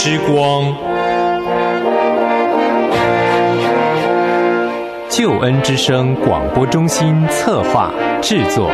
之光，救恩之声广播中心策划制作。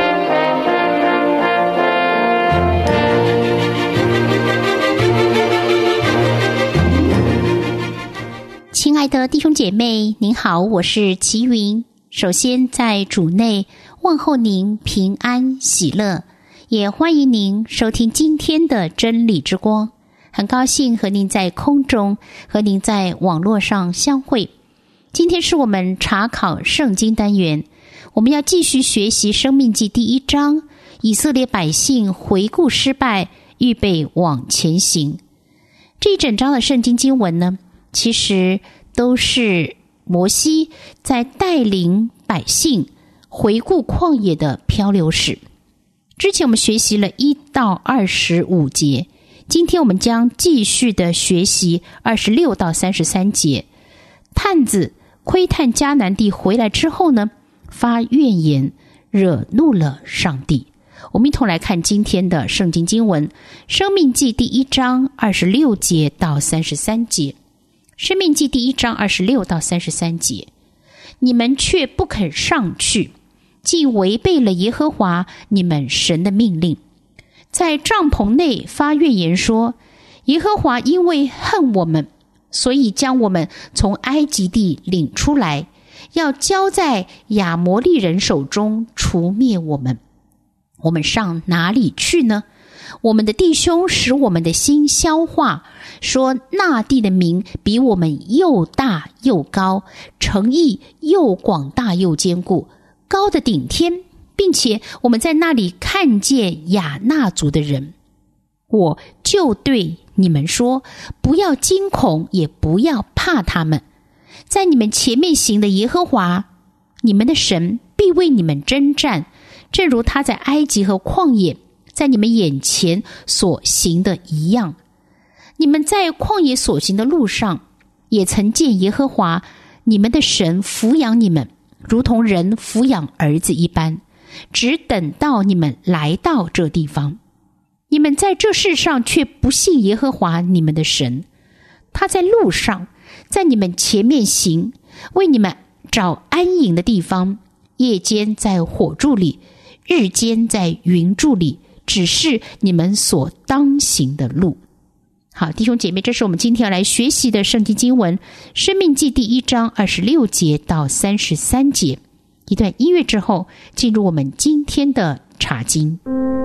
亲爱的弟兄姐妹，您好，我是齐云。首先在主内问候您平安喜乐，也欢迎您收听今天的真理之光。很高兴和您在空中，和您在网络上相会。今天是我们查考圣经单元，我们要继续学习申命记第1章，以色列百姓回顾失败，预备往前行。这一整章的圣经经文呢，其实都是摩西在带领百姓回顾旷野的漂流史。之前我们学习了1到25节，今天我们将继续的学习26到33节。探子窥探迦南地回来之后呢，发怨言，惹怒了上帝。我们一同来看今天的圣经经文，申命记第1章26节到33节。申命记第1章26到33节，你们却不肯上去，既违背了耶和华你们神的命令，在帐篷内发怨言说，耶和华因为恨我们，所以将我们从埃及地领出来，要交在亚摩利人手中，除灭我们。我们上哪里去呢？我们的弟兄使我们的心消化，说那地的名比我们又大又高，城邑又广大又坚固，高的顶天，并且我们在那里看见亚衲族的人。我就对你们说，不要惊恐，也不要怕他们。在你们前面行的耶和华你们的神必为你们征战，正如他在埃及和旷野在你们眼前所行的一样。你们在旷野所行的路上，也曾见耶和华你们的神抚养你们，如同人抚养儿子一般，只等到你们来到这地方。你们在这世上却不信耶和华你们的神，他在路上在你们前面行，为你们找安营的地方，夜间在火柱里，日间在云柱里，指示你们所当行的路。好，弟兄姐妹，这是我们今天要来学习的圣经经文，申命记第1章26节到33节。一段音乐之后，进入我们今天的查经。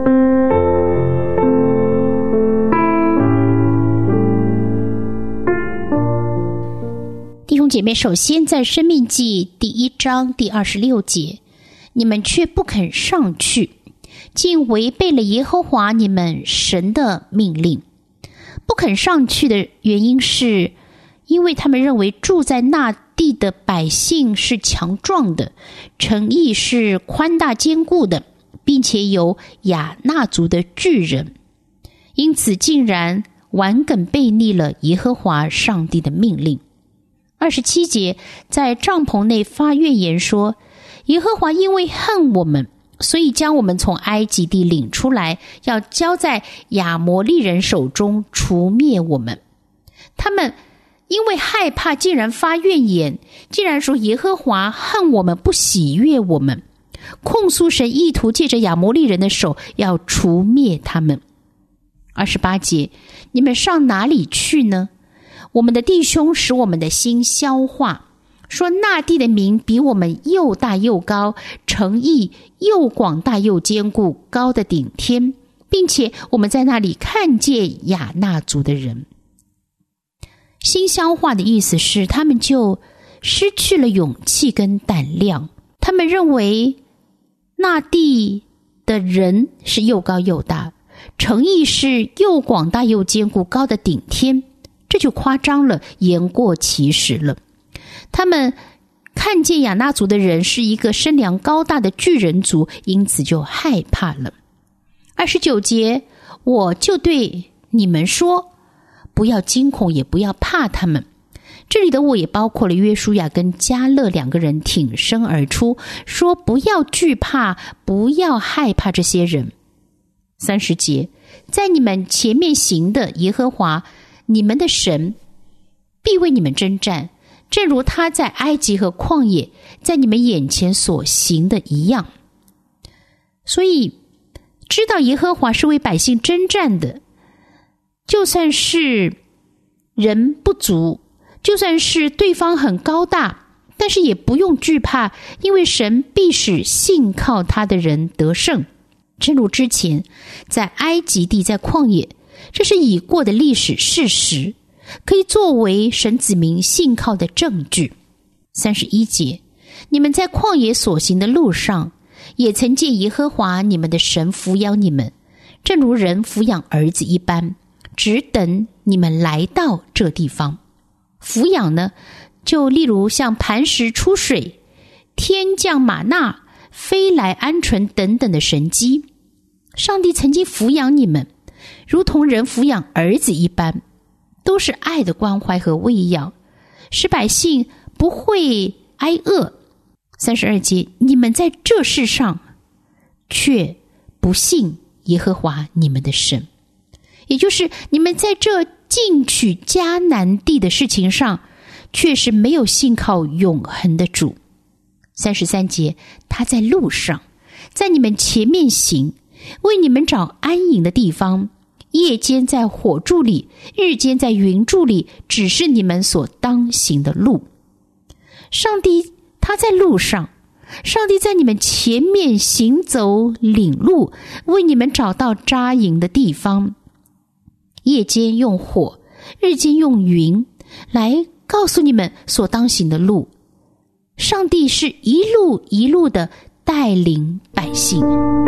弟兄姐妹，首先在申命记第1章第26节，你们却不肯上去，竟违背了耶和华你们神的命令。不肯上去的原因是，因为他们认为住在那地的百姓是强壮的，城邑是宽大坚固的，并且有亚衲族的巨人，因此竟然顽梗悖逆了耶和华上帝的命令。27节，在帐篷内发怨言说，耶和华因为恨我们，所以将我们从埃及地领出来，要交在亚摩利人手中，除灭我们。他们因为害怕，竟然发怨言，竟然说耶和华恨我们，不喜悦我们，控诉神意图借着亚摩利人的手要除灭他们。28节，你们上哪里去呢？我们的弟兄使我们的心消化，说那地的名比我们又大又高，城邑又广大又坚固，高的顶天，并且我们在那里看见亚衲族的人。心消化的意思是，他们就失去了勇气跟胆量，他们认为那地的人是又高又大，城邑是又广大又坚固，高的顶天，这就夸张了，言过其实了。他们看见亚衲族的人是一个身量高大的巨人族，因此就害怕了。29节，我就对你们说，不要惊恐，也不要怕他们。这里的我也包括了约书亚跟迦勒2个人挺身而出，说不要惧怕，不要害怕这些人。30节，在你们前面行的耶和华你们的神必为你们征战，正如他在埃及和旷野在你们眼前所行的一样。所以知道耶和华是为百姓征战的，就算是人不足，就算是对方很高大，但是也不用惧怕，因为神必使信靠他的人得胜。正如之前在埃及地，在旷野，这是已过的历史事实，可以作为神子民信靠的证据。31节，你们在旷野所行的路上，也曾见耶和华你们的神抚养你们，正如人抚养儿子一般，只等你们来到这地方。抚养呢，就例如像磐石出水、天降玛纳、飞来鹌鹑等等的神迹。上帝曾经抚养你们，如同人抚养儿子一般，都是爱的关怀和喂养，使百姓不会挨饿。32节，你们在这世上却不信耶和华你们的神，也就是你们在这进取迦南地的事情上，却是没有信靠永恒的主。33节，他在路上，在你们前面行，为你们找安营的地方，夜间在火柱里，日间在云柱里，指示你们所当行的路。上帝他在路上，上帝在你们前面行走领路，为你们找到扎营的地方，夜间用火，日间用云来告诉你们所当行的路。上帝是一路一路的带领百姓。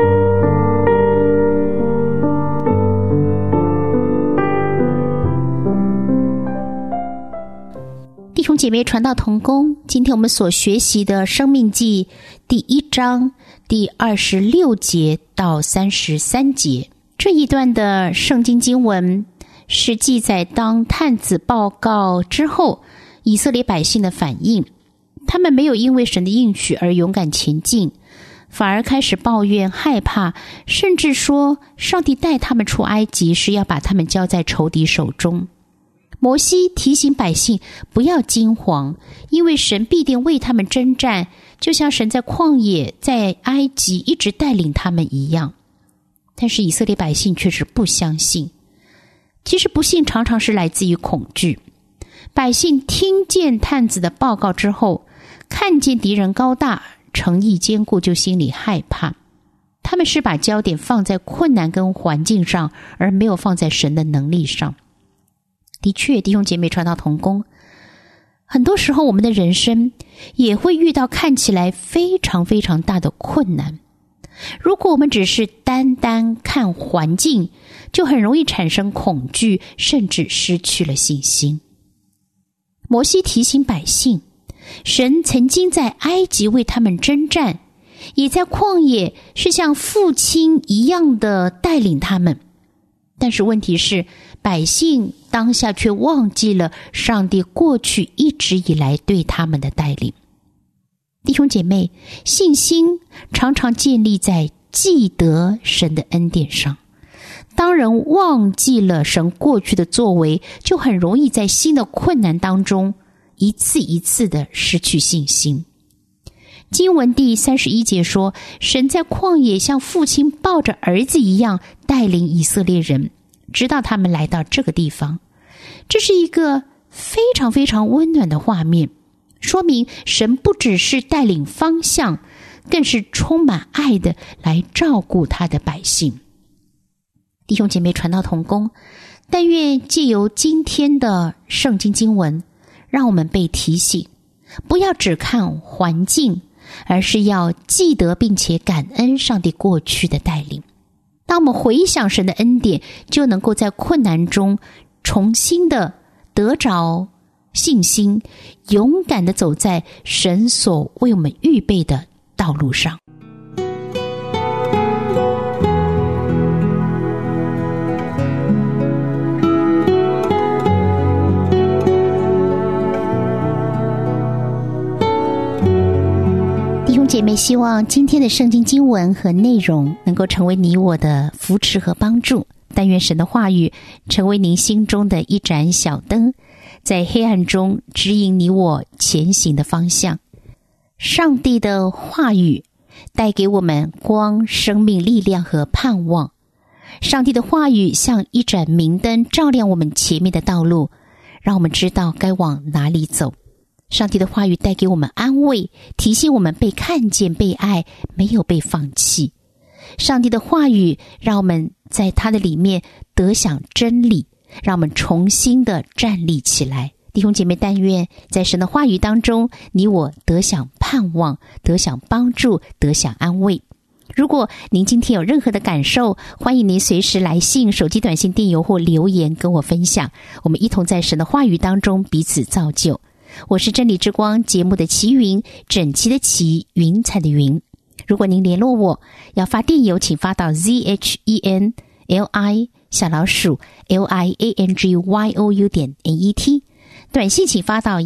弟兄姐妹，传道同工，今天我们所学习的申命记第1章第26节到33节，这一段的圣经经文是记载当探子报告之后以色列百姓的反应。他们没有因为神的应许而勇敢前进，反而开始抱怨害怕，甚至说上帝带他们出埃及是要把他们交在仇敌手中。摩西提醒百姓不要惊慌，因为神必定为他们征战，就像神在旷野在埃及一直带领他们一样。但是以色列百姓却是不相信。其实不信常常是来自于恐惧。百姓听见探子的报告之后，看见敌人高大，诚意坚固，就心里害怕。他们是把焦点放在困难跟环境上，而没有放在神的能力上。的确，弟兄姐妹，传道同工，很多时候我们的人生也会遇到看起来非常非常大的困难。如果我们只是单单看环境，就很容易产生恐惧，甚至失去了信心。摩西提醒百姓，神曾经在埃及为他们征战，也在旷野是像父亲一样的带领他们。但是问题是，百姓当下却忘记了上帝过去一直以来对他们的带领。弟兄姐妹，信心常常建立在记得神的恩典上。当人忘记了神过去的作为，就很容易在新的困难当中一次一次的失去信心。经文第31节说，神在旷野像父亲抱着儿子一样带领以色列人，直到他们来到这个地方。这是一个非常非常温暖的画面，说明神不只是带领方向，更是充满爱的来照顾他的百姓。弟兄姐妹，传道同工，但愿借由今天的圣经经文，让我们被提醒，不要只看环境，而是要记得并且感恩上帝过去的带领。当我们回想神的恩典，就能够在困难中重新的得着信心，勇敢的走在神所为我们预备的道路上。弟兄姐妹，希望今天的圣经经文和内容能够成为你我的扶持和帮助。 但愿神的话语成为您心中的一盏小灯，在黑暗中指引你我前行的方向。上帝的话语带给我们光、生命、力量和盼望。上帝的话语像一盏明灯，照亮我们前面的道路，让我们知道该往哪里走。上帝的话语带给我们安慰，提醒我们被看见、被爱，没有被放弃。上帝的话语让我们在他的里面得享真理，让我们重新的站立起来。弟兄姐妹，但愿在神的话语当中，你我得享盼望，得享帮助，得享安慰。如果您今天有任何的感受，欢迎您随时来信、手机短信、电邮或留言跟我分享，我们一同在神的话语当中彼此造就。我是真理之光节目的齐云，整齐的齐，云彩的云。如果您联络我，要发电邮，请发到 ZHENLI_LIANGYOU.net， 短信请发到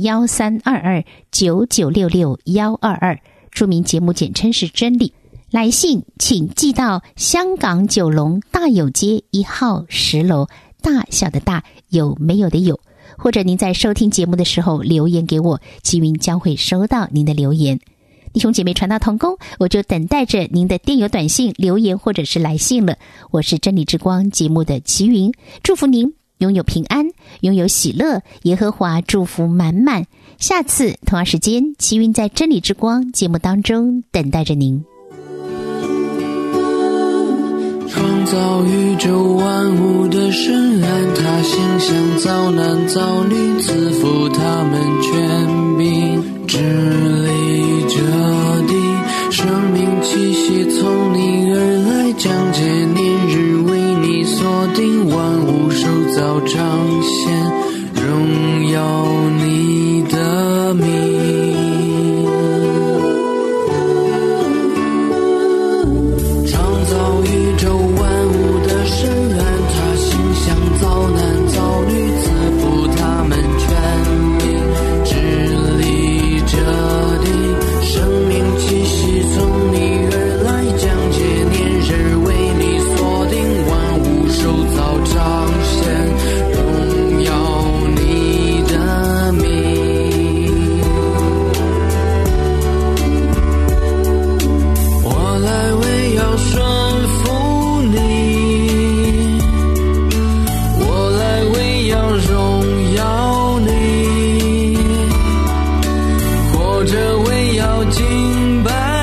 132299662122，注明节目简称是真理。来信请寄到香港九龙大有街1号10楼，大小的大，有没有的有。或者您在收听节目的时候留言给我，齐云将会收到您的留言。弟兄姐妹传道同工，我就等待着您的电邮、短信、留言或者是来信了。我是真理之光节目的齐云，祝福您拥有平安，拥有喜乐，耶和华祝福满满。下次同样时间，齐云在真理之光节目当中等待着您。 创造宇宙万物的神，按他形象造男造女，赐福他们权柄，治理这地，生命气息从你而来，将界年日为你锁定，万物受造彰显，荣耀你的名。敬拜